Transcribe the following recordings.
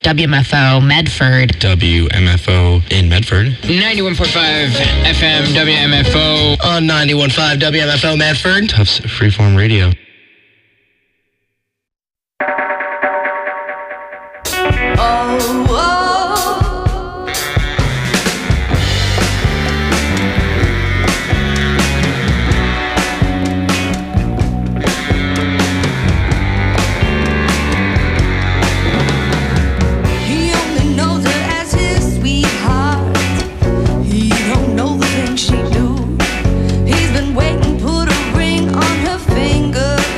WMFO Medford. WMFO in Medford. 91.5 FM WMFO. On 91.5 WMFO Medford. Tufts Freeform Radio. She do. He's been waiting, put a ring on her finger.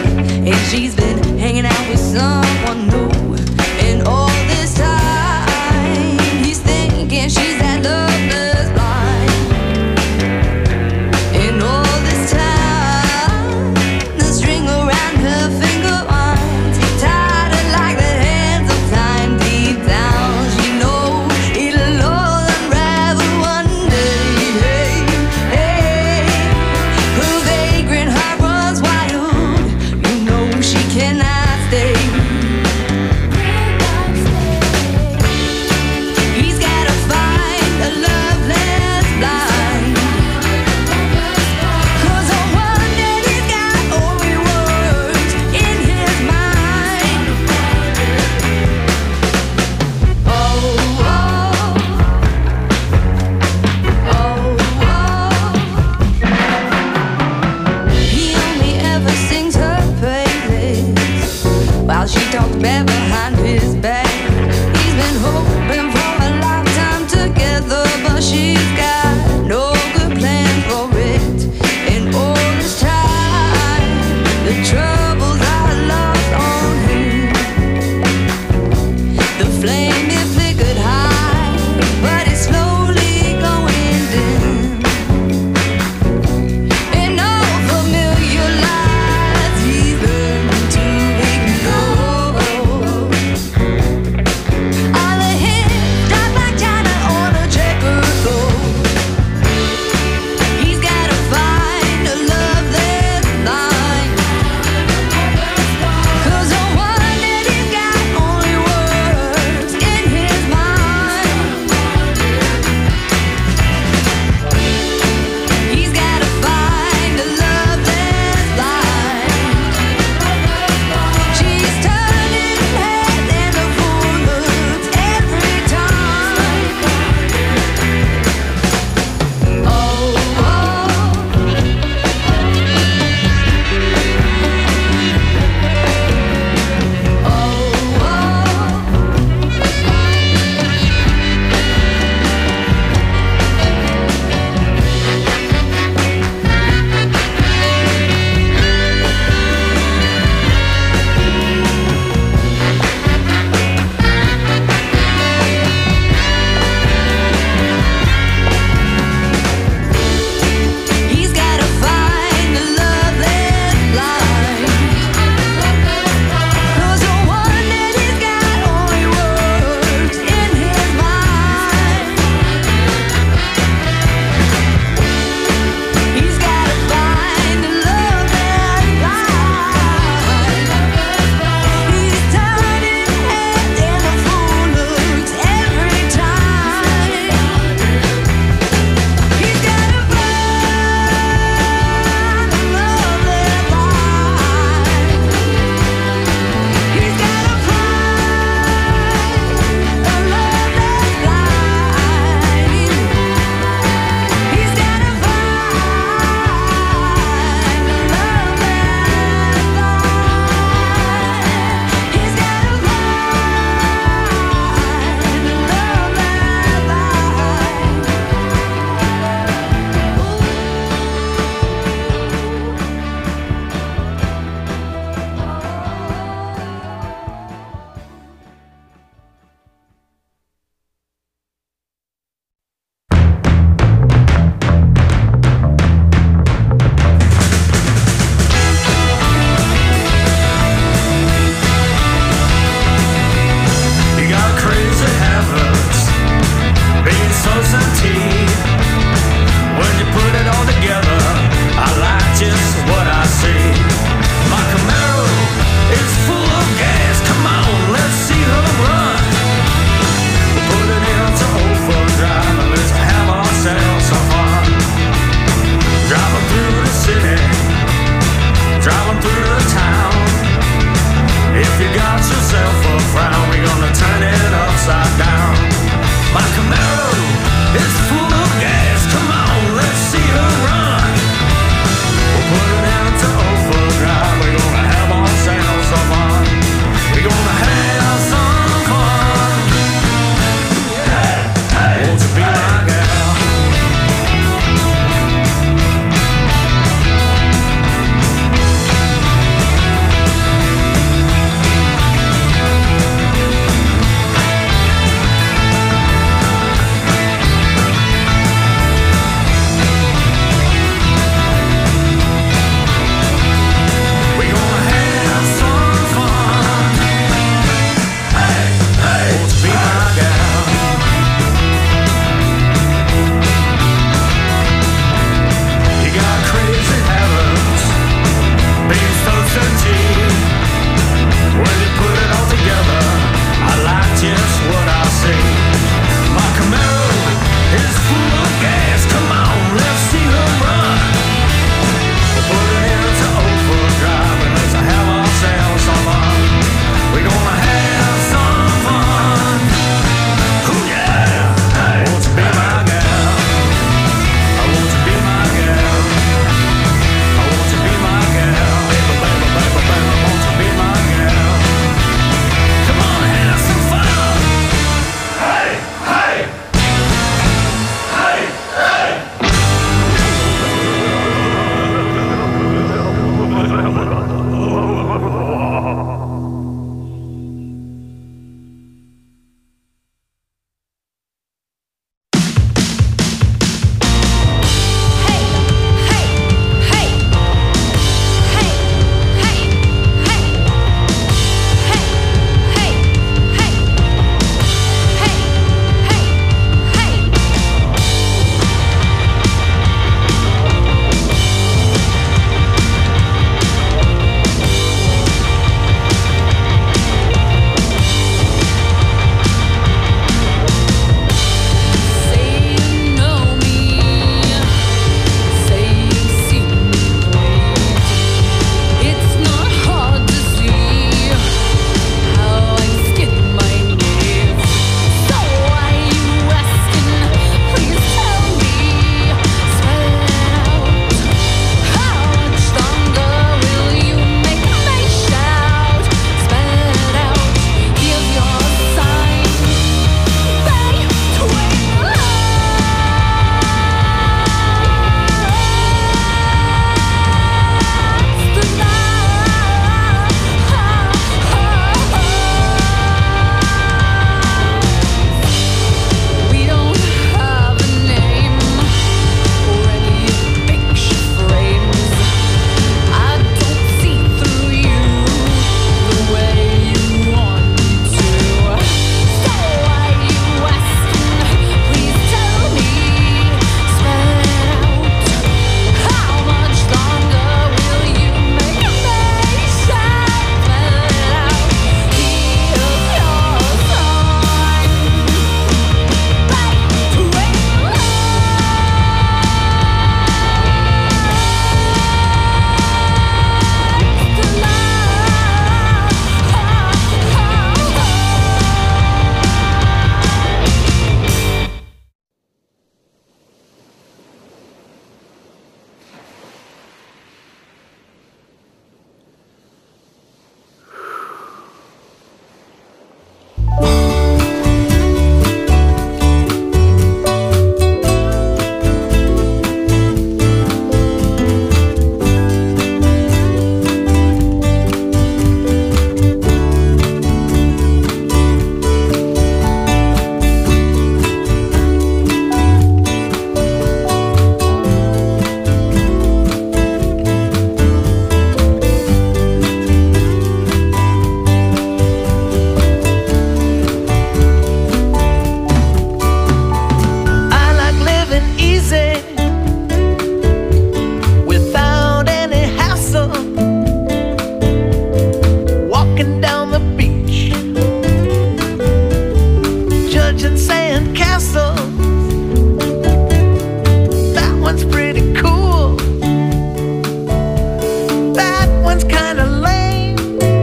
one's kinda lame.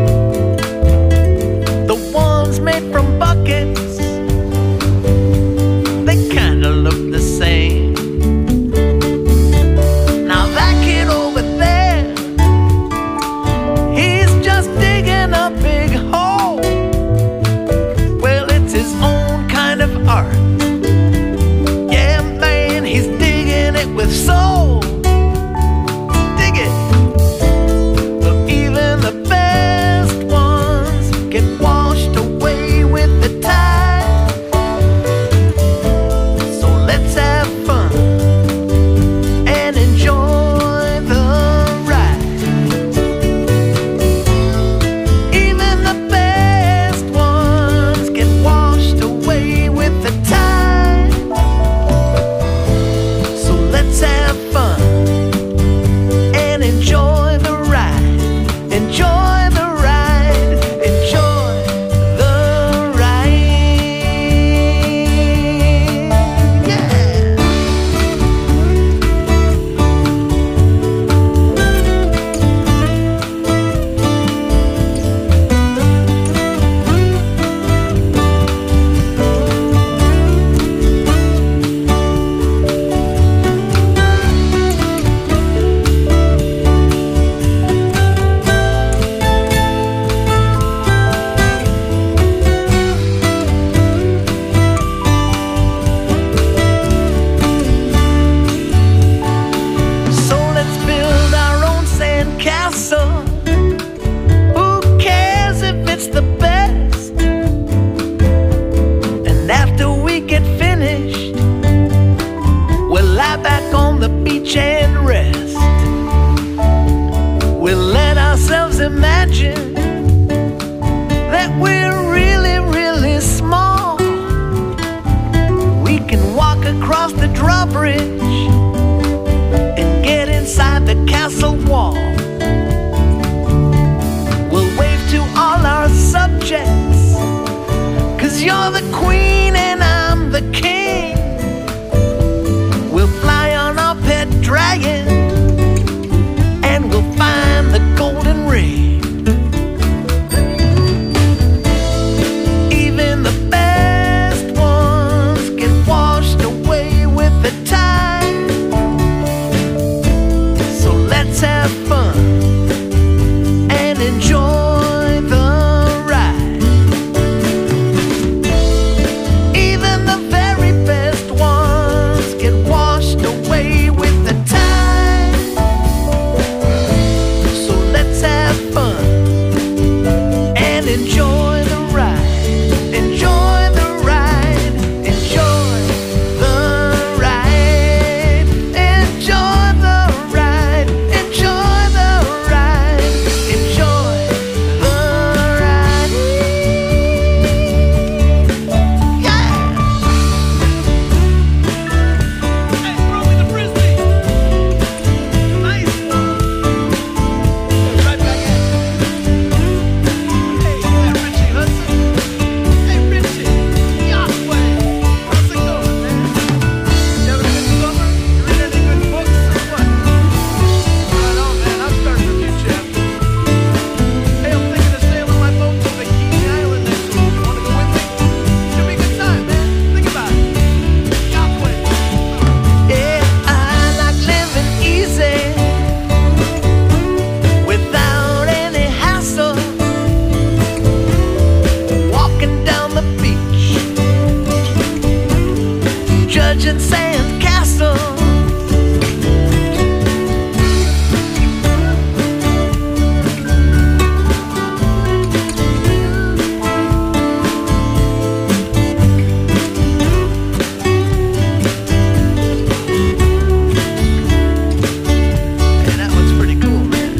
The ones made from buckets, they kinda look the same. Now that kid over there, he's just digging a big hole. Well, it's his own kind of art. Yeah, man, he's digging it with soul. Dig it. But even the best ones get washed away with the tide. So let's have fun and enjoy the ride. Even the best ones get washed away with the tide. So let's have fun and enjoy the ride. Enjoy the ride. Enjoy the ride. Yeah. So let's build our own sandcastle. Who cares if it's the best? And after we get finished, we'll lie back on the beach and rest. We'll let ourselves imagine that we're really, really small. We can walk across the drawbridge and get inside the castle wall. We'll wave to all our subjects, 'cause you're the queen and I'm the king. We'll fly on our pet dragon and we'll find the golden ring. Even the best ones get washed away with the tide. So let's have fun and enjoy the ride. Even the very best ones get washed away with the tide. So let's have fun and enjoy the ride. Enjoy the ride. Enjoy the ride. Enjoy the ride. Enjoy the ride. Enjoy the ride. Yeah. Hey, throw me the frisbee. Nice. Right back at you. Hey, yeah, Richie Hudson. Hey, Richie. Yahweh. How's it going, man? You having a good summer? You read any good books or what? Right on, man. I'm starting a new chapter. Hey, I'm thinking of sailing my boat to Bikini Island next week. You wanna go with me? Should be a good time, man. Think about it. Yahweh. Yeah, I like living easy without any hassle. Walking down the beach, judging sandcastles. Hey, that one's pretty cool, man.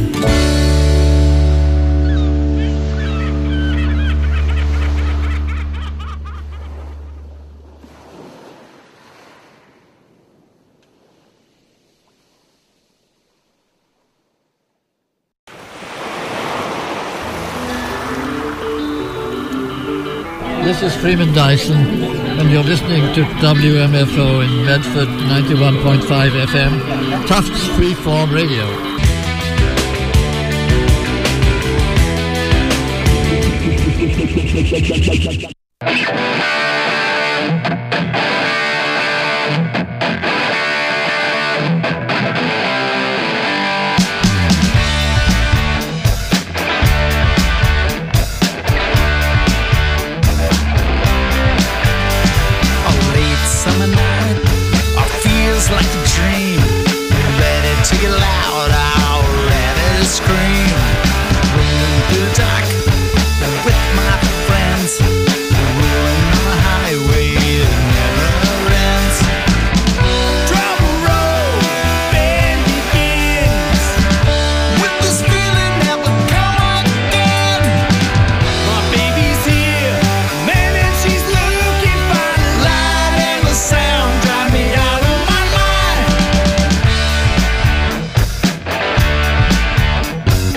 This is Freeman Dyson, and you're listening to WMFO in Medford 91.5 FM, Tufts Freeform Radio. scream, rolling through the dark with my friends, rolling on the highway that never ends. Trouble road, band begins with this feeling that will come again. My baby's here, man, and she's looking fine. Light and the sound drive me out of my mind.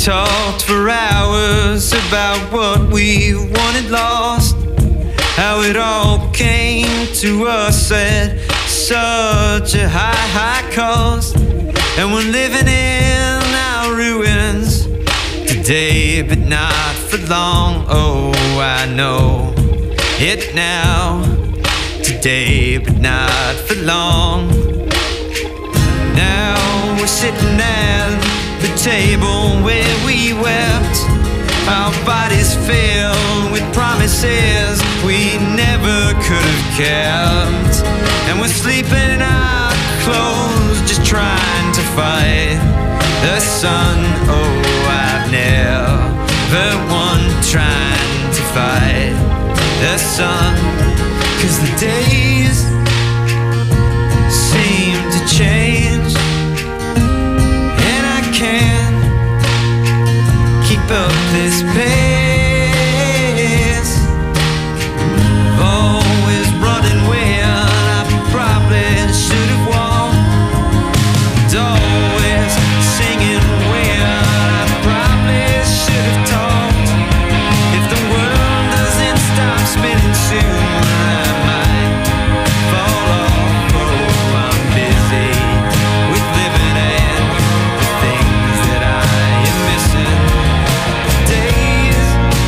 talked for hours about what we wanted lost, how it all came to us at such a high cost. And we're living in our ruins today, but not for long. Oh, I know it now. Today, but not for long. Now we're sitting at the table where we wept, our bodies filled with promises we never could have kept. And we're sleeping in our clothes, just trying to fight the sun. Oh, I've never won trying to fight the sun, 'cause the days seem to change, and I can't keep up this pace. Always running when I probably should have walked, always singing when I probably should have talked. If the world doesn't stop spinning soon, I might fall off. Oh, I'm busy with living and the things that I am missing. Days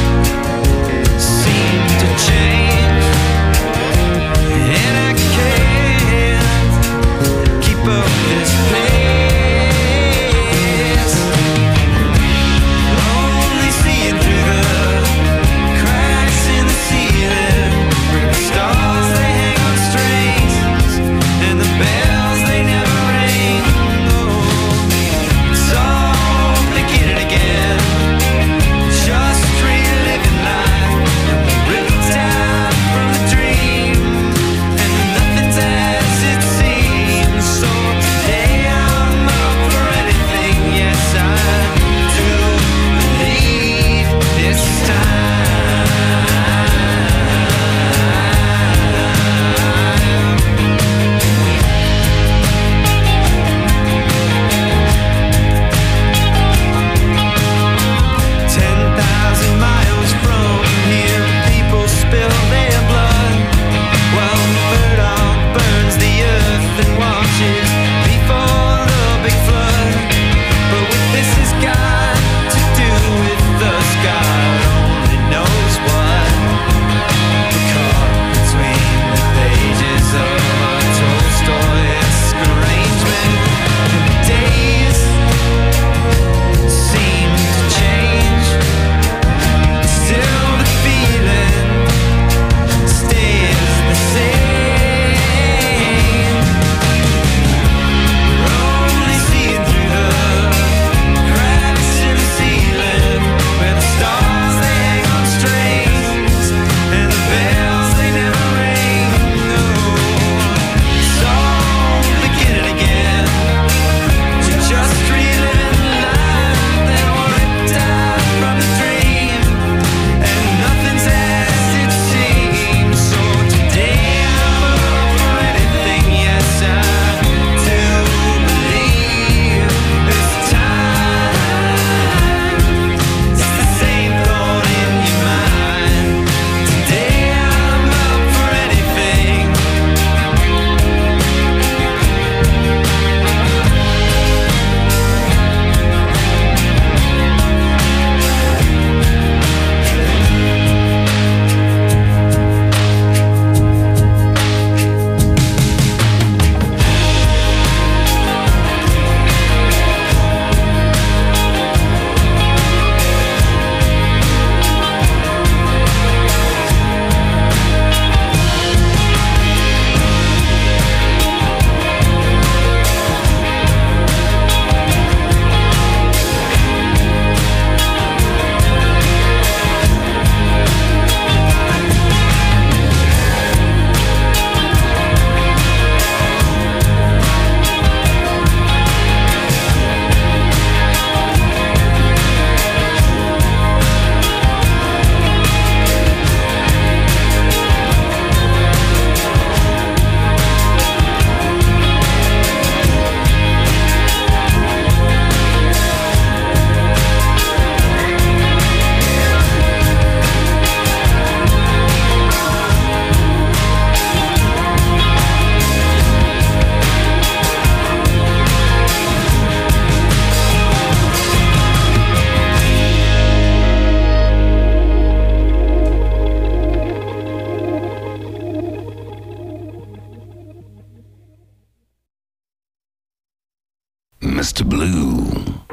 Mr. Blue.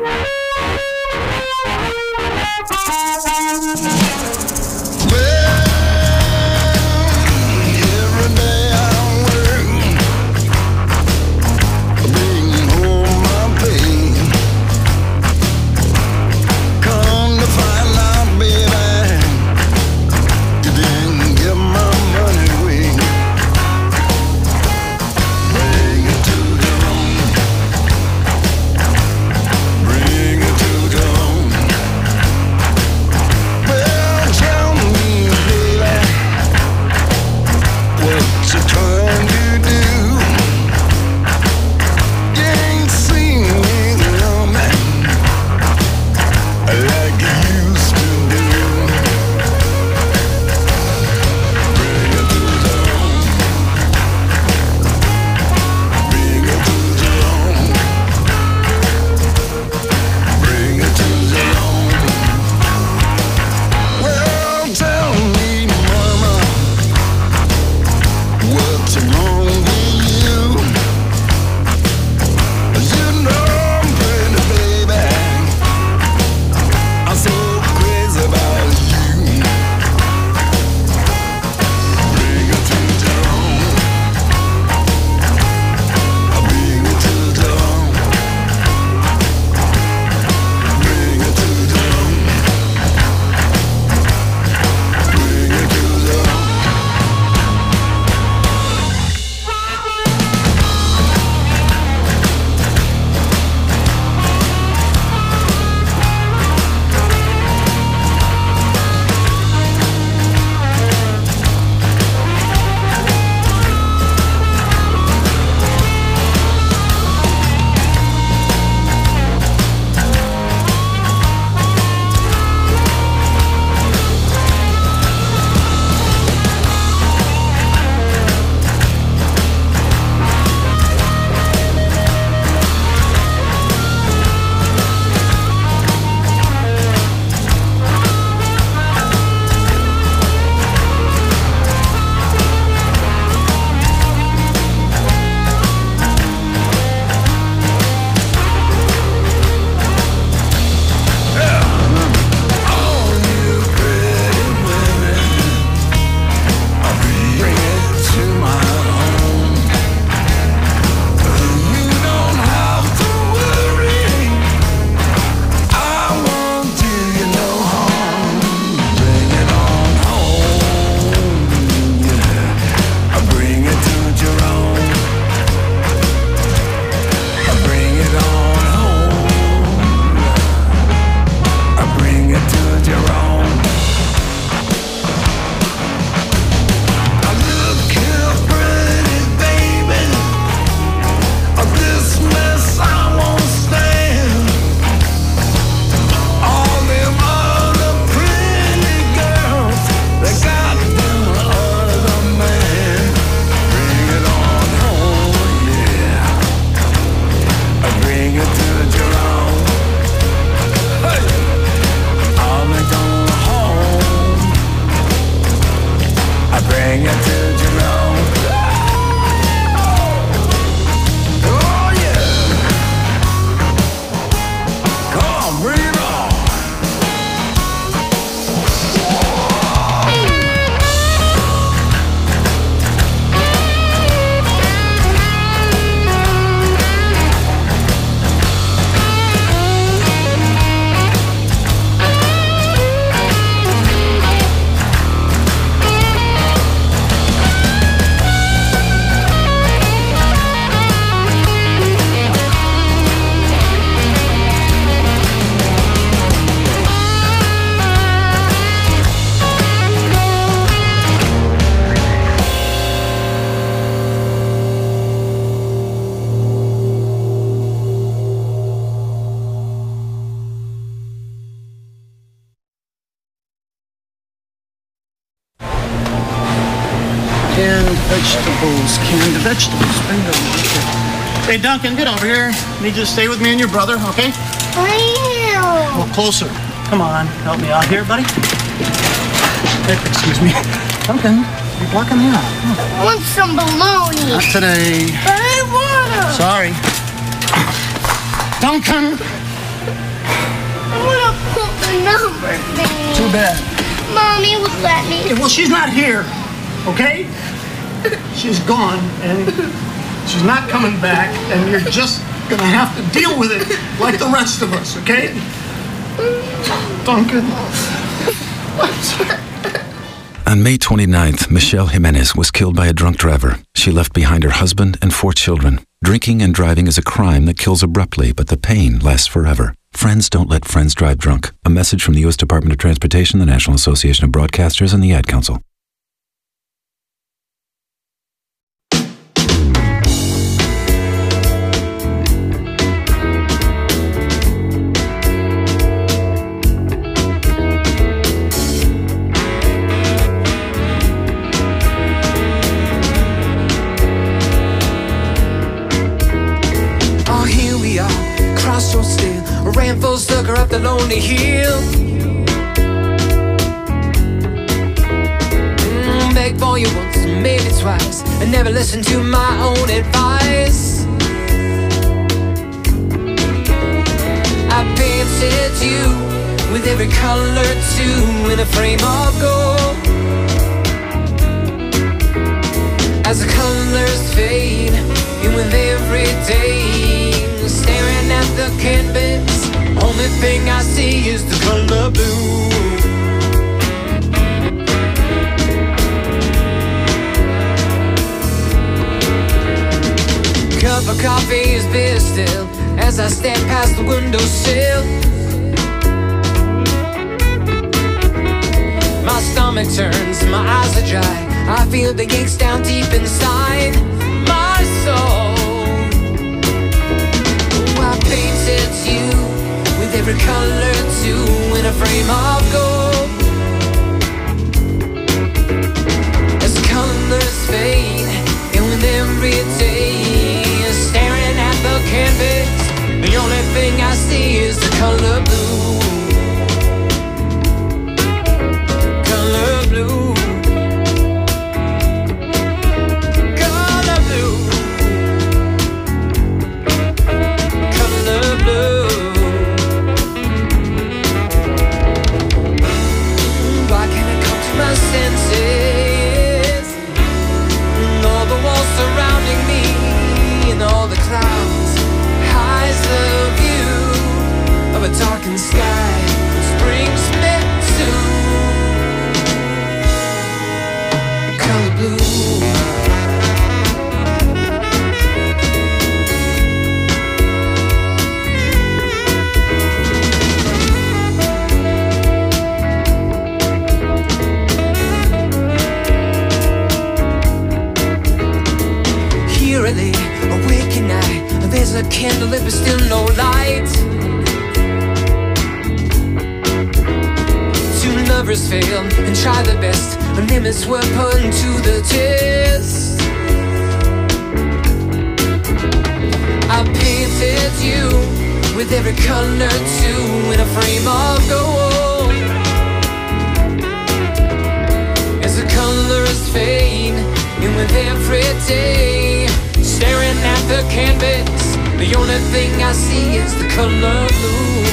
Canned vegetables. Bingo. Hey, Duncan, get over here. Need you to stay with me and your brother, okay? Well, closer. Come on, help me out here, buddy. Hey, excuse me. Duncan, you're blocking me out. I want some bologna. Not today. But I want 'em. Sorry. Duncan! I want to put the number down. Too bad. Mommy would let me. Yeah, well, she's not here, okay? She's gone, and she's not coming back, and you're just gonna have to deal with it like the rest of us, okay? Duncan. On May 29th, Michelle Jimenez was killed by a drunk driver. She left behind her husband and 4 children. Drinking and driving is a crime that kills abruptly, but the pain lasts forever. Friends don't let friends drive drunk. A message from the U.S. Department of Transportation, the National Association of Broadcasters, and the Ad Council. Ran full sucker up the lonely hill. Begged for you once, maybe twice, and never listened to my own advice. I painted you with every color too in a frame of gold. As the colors fade, and with every day, staring at the canvas, only thing I see is the color blue. Cup of coffee is bitter still as I stand past the windowsill. My stomach turns, my eyes are dry, I feel the aches down deep inside my soul. I painted you with every color too in a frame of gold. As the colors fade, and with every day, staring at the canvas, the only thing I see is the color blue. Color blue. Senses, and all the walls surrounding me, and all the clouds hides the view of a darkened sky, which brings me to color blue. Awaken I, there's a candle lit but still no light. Two lovers fail and try their best, limits were put to the test. I painted you with every color too in a frame of gold. As the colors fade, and with every day, staring at the canvas, the only thing I see is the color blue.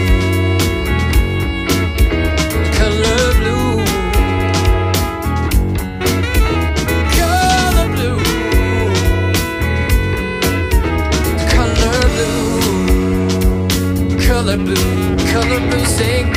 Color blue. Color blue. Color blue. Color blue. Color blue. Sing.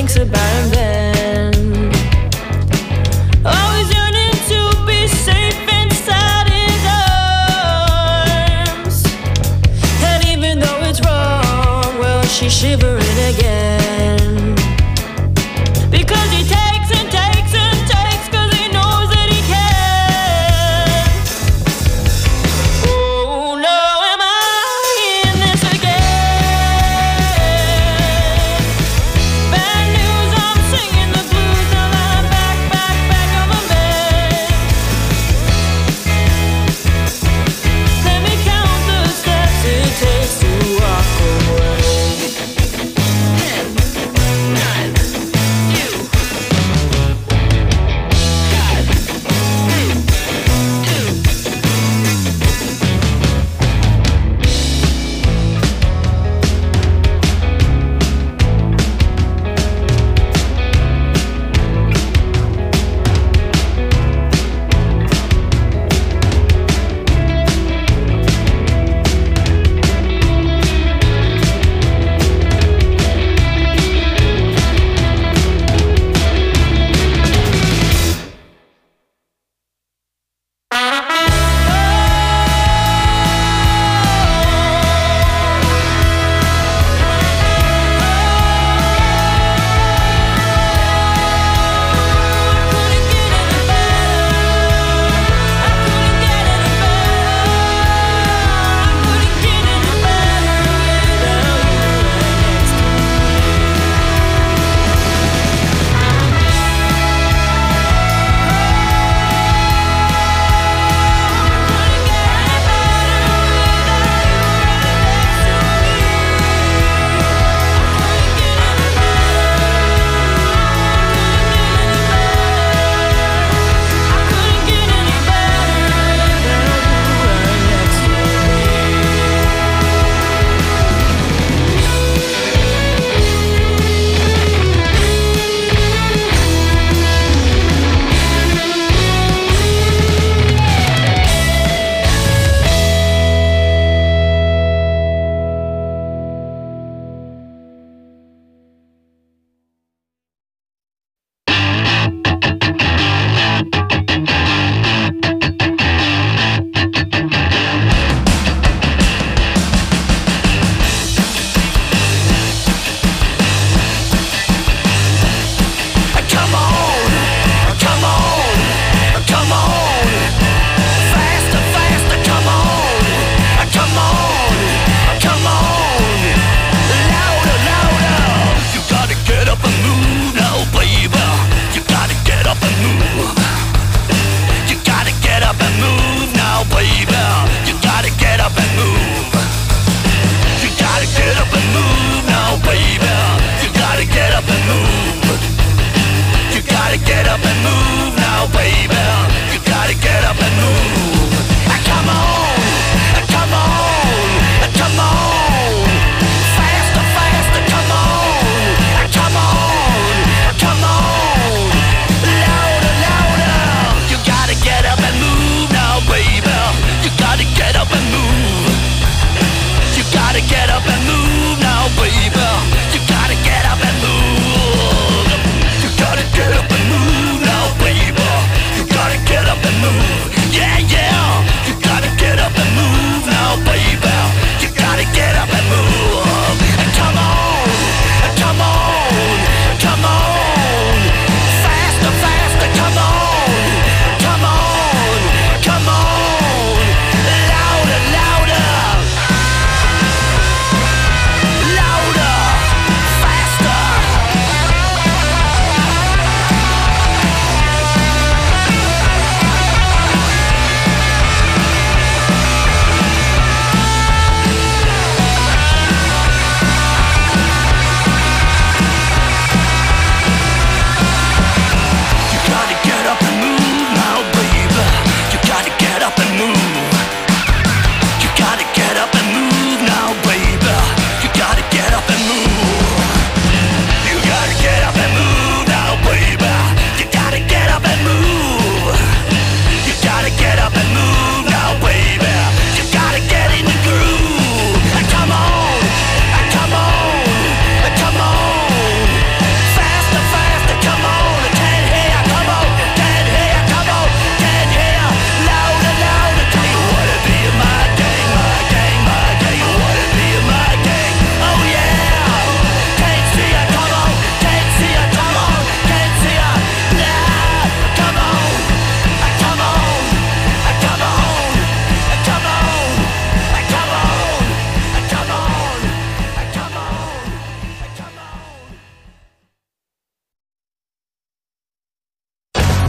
thinks about him then. Always yearning to be safe inside his arms. And even though it's wrong, well, she's shivering again. Because he takes and takes and takes, 'cause he knows that he can. Oh no, am I in this again? Bad news, I'm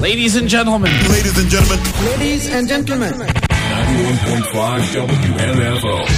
Ladies and gentlemen. Ladies and gentlemen. Ladies and gentlemen. 91.5 WMFO.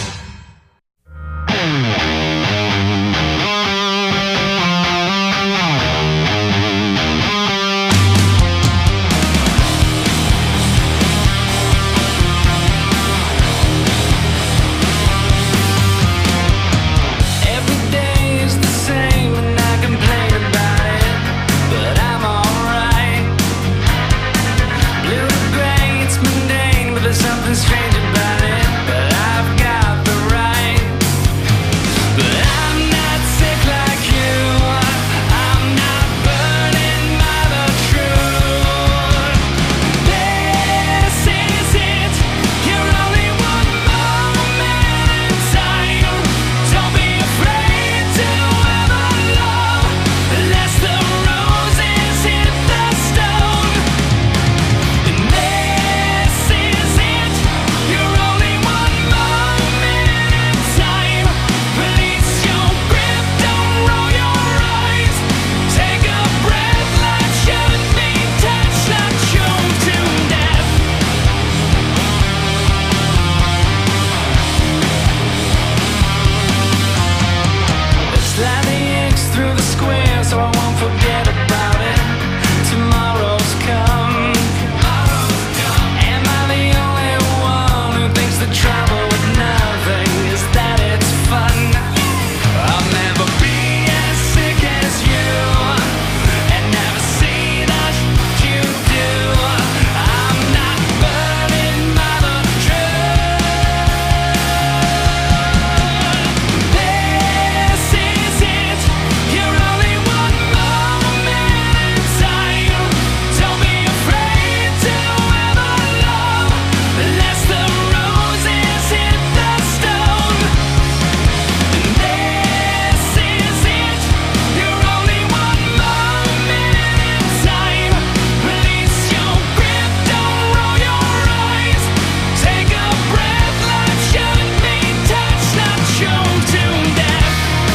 Something strange about it, but I've got the right. But I'm not sick like you. I'm not burning by the truth. This is it. You're only one moment in time. Don't be afraid to ever love, unless the roses hit the stone. And this is it. You're only one moment in time. Release your grip, don't roll your eyes. Take a breath, life shouldn't be touched, not choked to death. Slide the X through the square so I won't forget about it. Tomorrow's come. Am I the only one who thinks the trouble with nothing is that it's fun? I'll never be as sick as you, and never see the you do. I'm not burning by the truth. This is it. You're only one moment in time. Don't be afraid to ever love, unless the roses hit the stone. And this is it. You're only one moment in time. Release your grip, don't roll your eyes. Take a breath, life shouldn't be touched, not choked to death.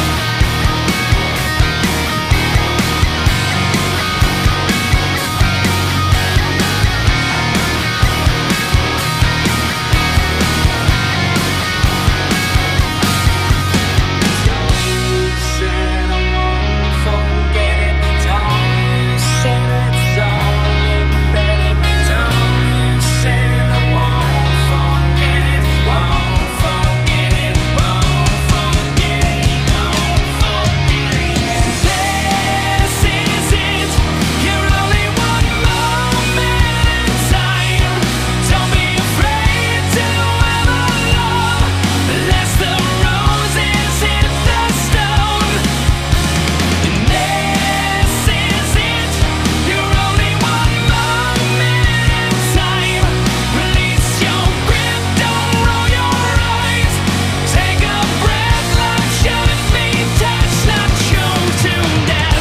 Said I won't forget it. Don't say it's all better. Don't say I won't forget it. Won't forget it. Won't forget it. Won't forget it. This is it. You're only one moment in time. Don't be afraid to ever love, unless the roses hit the stone. And this is it. You're only one moment in time. Release your grip, don't roll your eyes. Take a breath, life shouldn't be touched, not choked to death.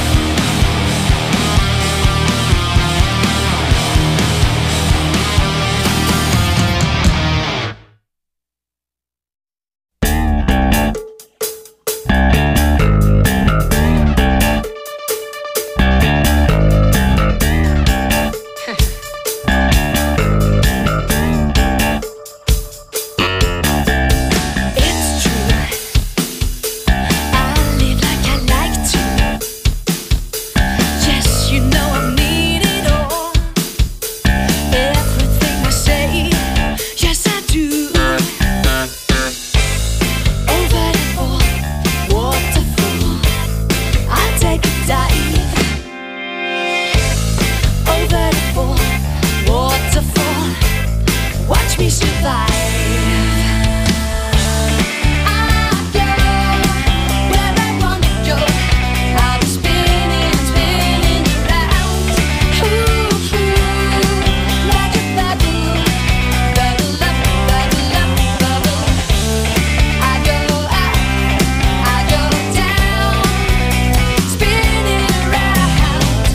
It's true. I live like I like to. Yes, you know I need it all. Everything I say, yes I do. Over the fall, waterfall, I take a dive. Over the fall, waterfall, watch me survive. I go where I wanna go. I'll be spinning, spinning around. Ooh, like a bubble, bubble up, bubble up, bubble. I go up, I go down, spinning around.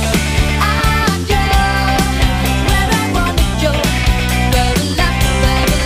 I go where I wanna go. Bubble up, bubble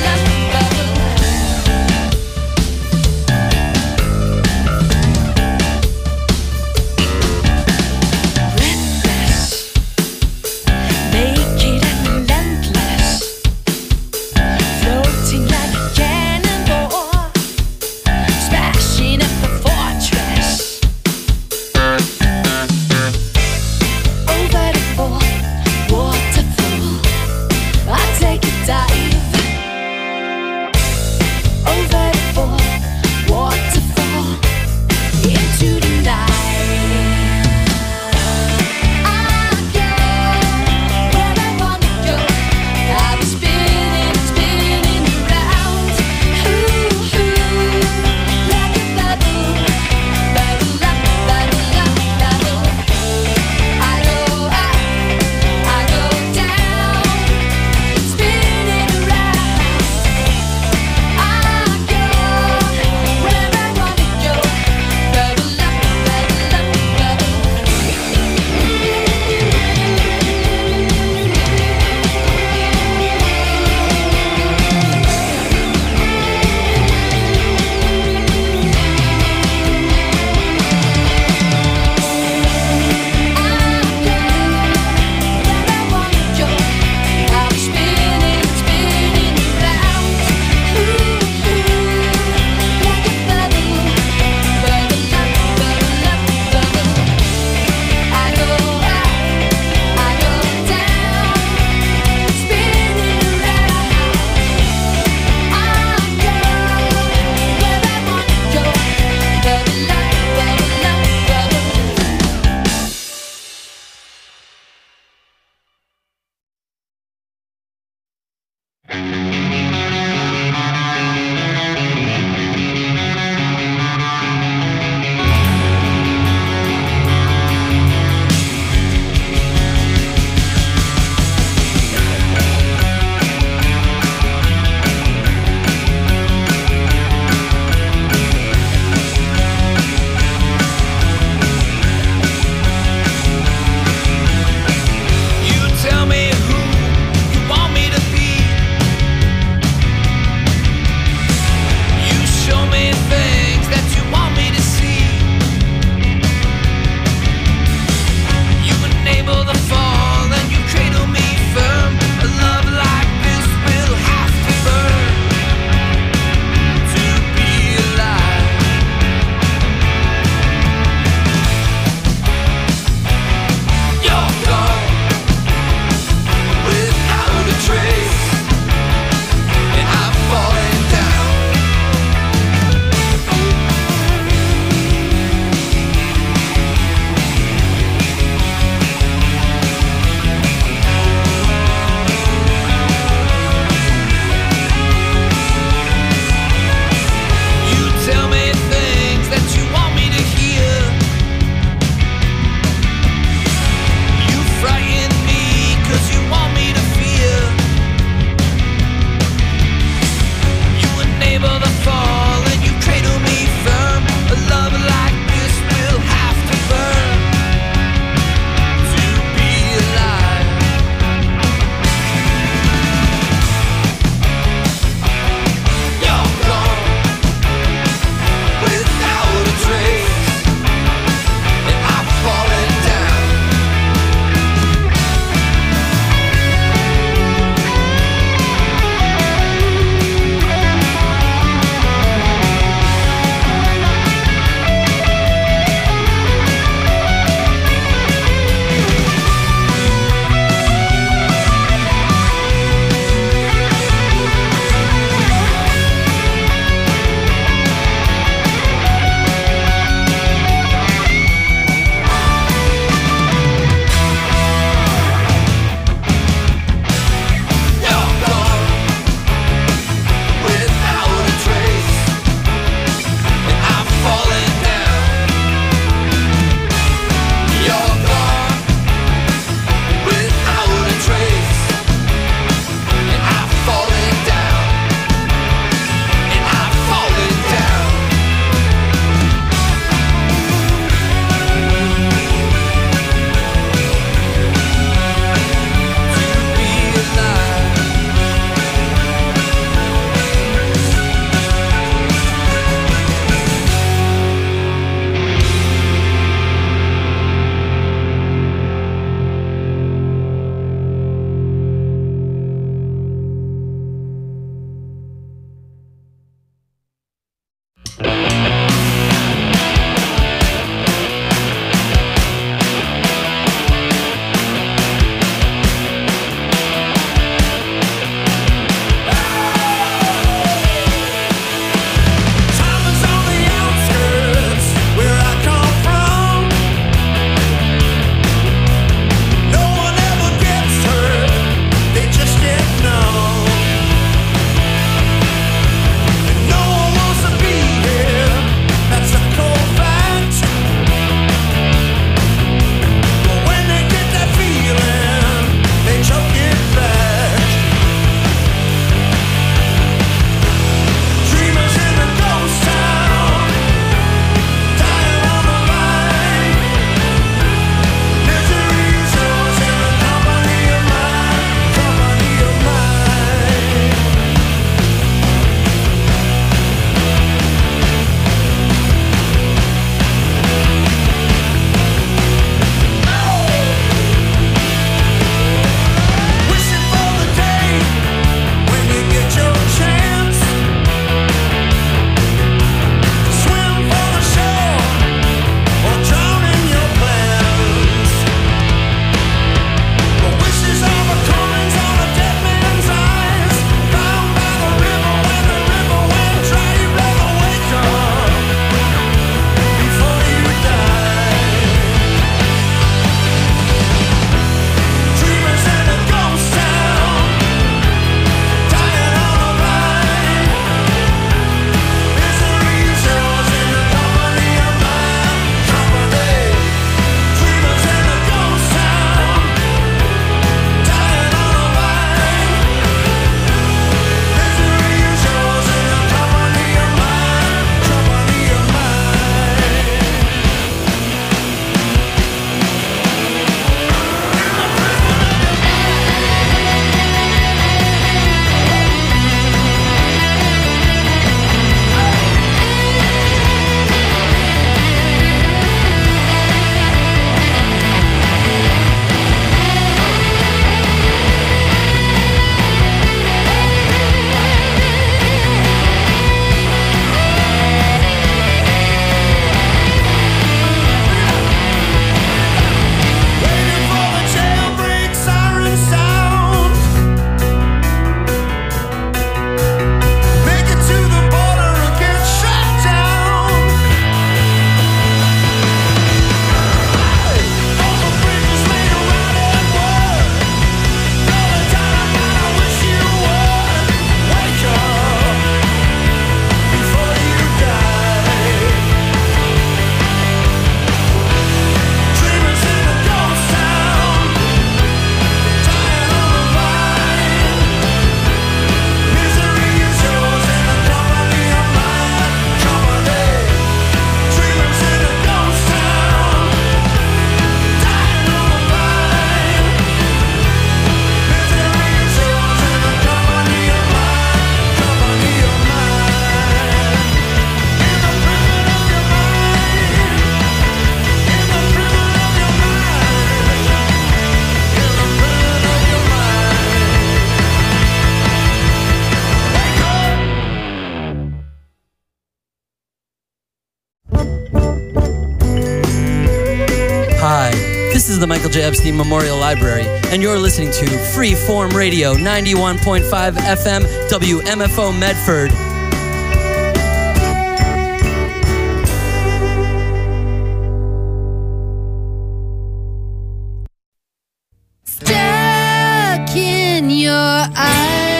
the Michael J. Epstein Memorial Library, and you're listening to Freeform Radio, 91.5 FM, WMFO Medford.